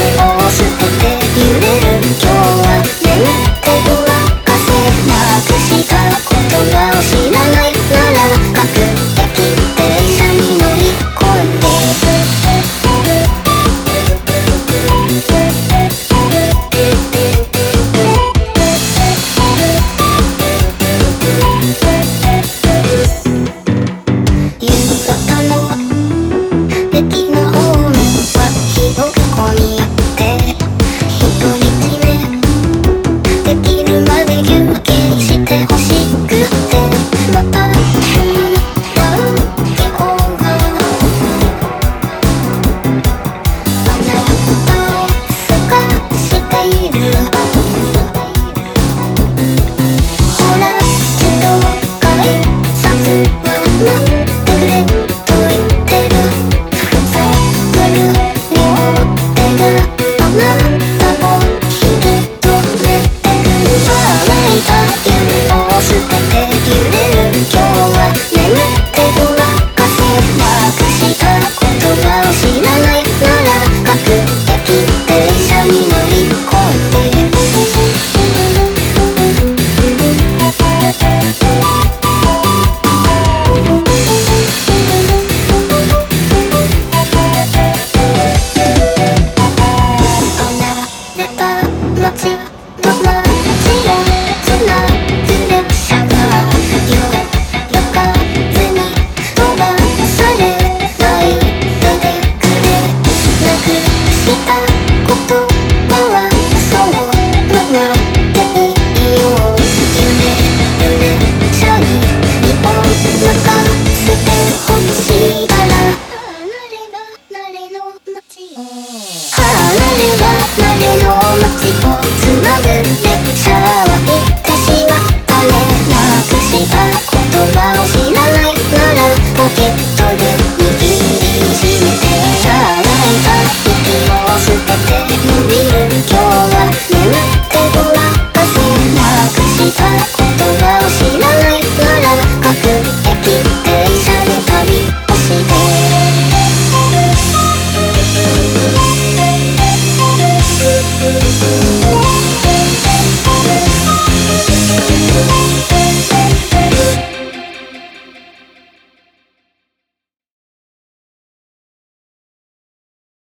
を捨てて揺れる今日は眠ってごまかせなくしたことが知らないなら各駅電車に乗り込んで夕方の駅のホームは人が混み合って独り占めできるまで休憩してほしくてまた違う気候があなたを探しているほら自動改札は待ってくれと言ってるさぐる両手があなたを引き止めてる乾いた夢を捨てて揺れる今日は眠ってごまかせなくしたことが知らないなら各駅電車に乗り込んで離れた街の街をつなぐ列車が夜風に飛ばされないでくれなくした言葉はそのままでいいよ夢列車に身を任せてほしいから離れ離れの街を離れ離れの街をつなぐ列車は行ってしまったねなくした言葉を知らないならポケットで握りしめてしゃあないか息を捨てて伸びる今日は眠ってごまかせなくした言葉を知らないなら各駅電車で旅をして